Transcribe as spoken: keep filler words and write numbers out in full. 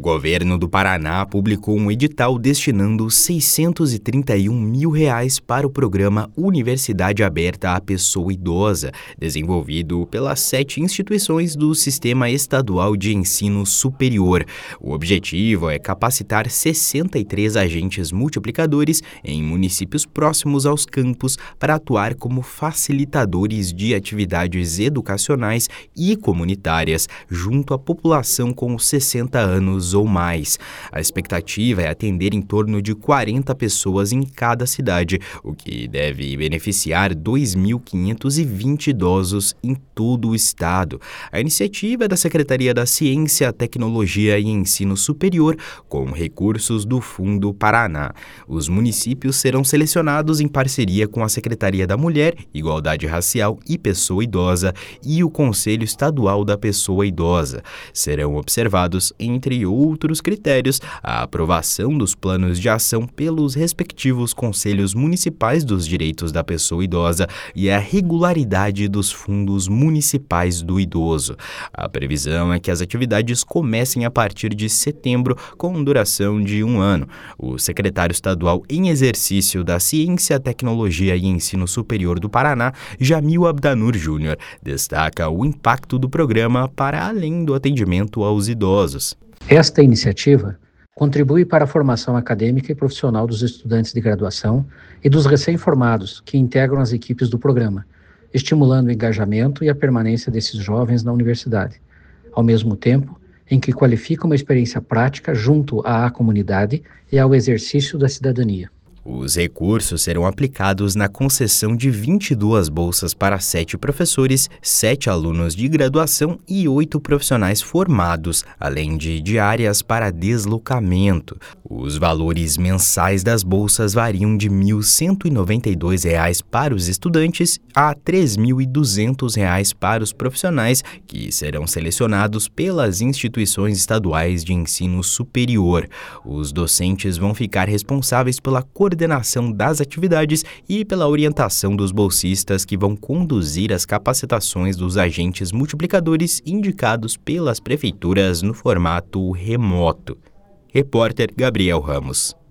governo do Paraná publicou um edital destinando seiscentos e trinta e um mil reais para o programa Universidade Aberta à Pessoa Idosa, desenvolvido pelas sete instituições do Sistema Estadual de Ensino Superior. O objetivo é capacitar sessenta e três agentes multiplicadores em municípios próximos aos campos para atuar como facilitadores de atividades educacionais e comunitárias junto à população com sessenta anos ou mais. A expectativa é atender em torno de quarenta pessoas em cada cidade, o que deve beneficiar dois mil quinhentos e vinte idosos em todo o estado. A iniciativa é da Secretaria da Ciência, Tecnologia e Ensino Superior, com recursos do Fundo Paraná. Os municípios serão selecionados em parceria com a Secretaria da Mulher, Igualdade Racial e Pessoa Idosa e o Conselho Estadual da Pessoa Idosa. Serão observados, entre outros critérios, a aprovação dos planos de ação pelos respectivos conselhos municipais dos direitos da pessoa idosa e a regularidade dos fundos municipais do idoso. A previsão é que as atividades comecem a partir de setembro, com duração de um ano. O secretário estadual em exercício da Ciência, Tecnologia e Ensino Superior do Paraná, Jamil Abdanur Júnior, destaca o impacto do programa para além do atendimento aos idosos. Esta iniciativa contribui para a formação acadêmica e profissional dos estudantes de graduação e dos recém-formados que integram as equipes do programa, estimulando o engajamento e a permanência desses jovens na universidade, ao mesmo tempo em que qualifica uma experiência prática junto à comunidade e ao exercício da cidadania. Os recursos serão aplicados na concessão de vinte e duas bolsas para sete professores, sete alunos de graduação e oito profissionais formados, além de diárias para deslocamento. Os valores mensais das bolsas variam de mil cento e noventa e dois reais para os estudantes a três mil e duzentos reais para os profissionais, que serão selecionados pelas instituições estaduais de ensino superior. Os docentes vão ficar responsáveis pela coordenação coordenação das atividades e pela orientação dos bolsistas que vão conduzir as capacitações dos agentes multiplicadores indicados pelas prefeituras no formato remoto. Repórter Gabriel Ramos.